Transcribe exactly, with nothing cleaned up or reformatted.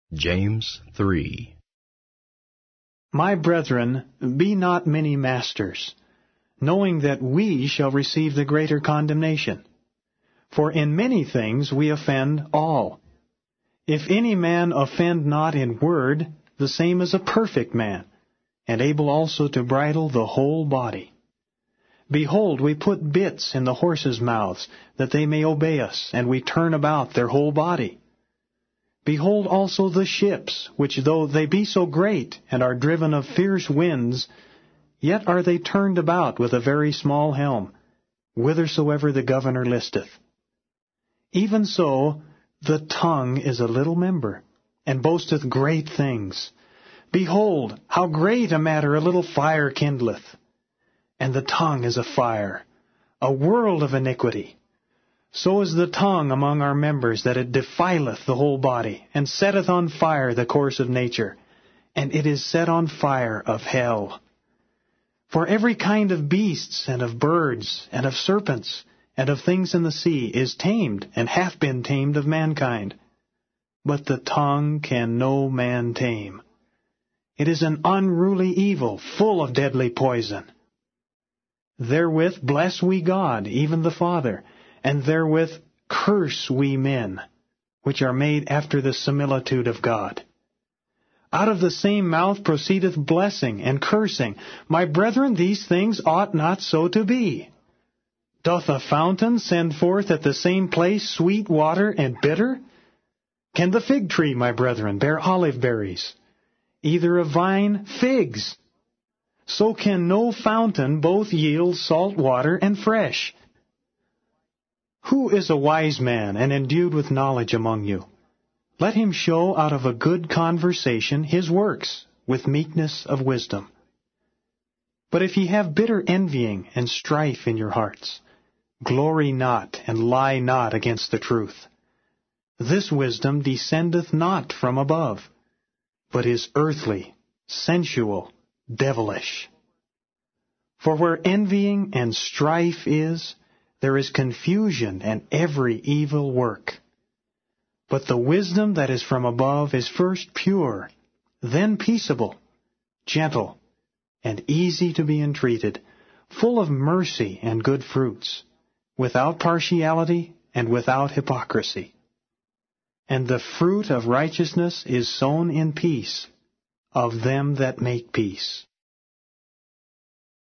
James three. My brethren, be not many masters, knowing that we shall receive the greater condemnation. For in many things we offend all. If any man offend not in word, the same is a perfect man, and able also to bridle the whole body. Behold, we put bits in the horses' mouths, that they may obey us, and we turn about their whole body. Behold also the ships, which though they be so great, and are driven of fierce winds, yet are they turned about with a very small helm, whithersoever the governor listeth. Even so, the tongue is a little member, and boasteth great things. Behold, how great a matter a little fire kindleth! And the tongue is a fire, a world of iniquity. So is the tongue among our members, that it defileth the whole body, and setteth on fire the course of nature, and it is set on fire of hell. For every kind of beasts, and of birds, and of serpents, and of things in the sea, is tamed, and hath been tamed of mankind. But the tongue can no man tame. It is an unruly evil, full of deadly poison. Therewith bless we God, even the Father, and therewith curse we men, which are made after the similitude of God. Out of the same mouth proceedeth blessing and cursing. My brethren, these things ought not so to be. Doth a fountain send forth at the same place sweet water and bitter? Can the fig tree, my brethren, bear olive berries? Either a vine figs? So can no fountain both yield salt water and fresh. Who is a wise man and endued with knowledge among you? Let him show out of a good conversation his works, with meekness of wisdom. But if ye have bitter envying and strife in your hearts, glory not and lie not against the truth. This wisdom descendeth not from above, but is earthly, sensual, devilish. For where envying and strife is, there is confusion and every evil work. But the wisdom that is from above is first pure, then peaceable, gentle, and easy to be entreated, full of mercy and good fruits, without partiality and without hypocrisy. And the fruit of righteousness is sown in peace, of them that make peace.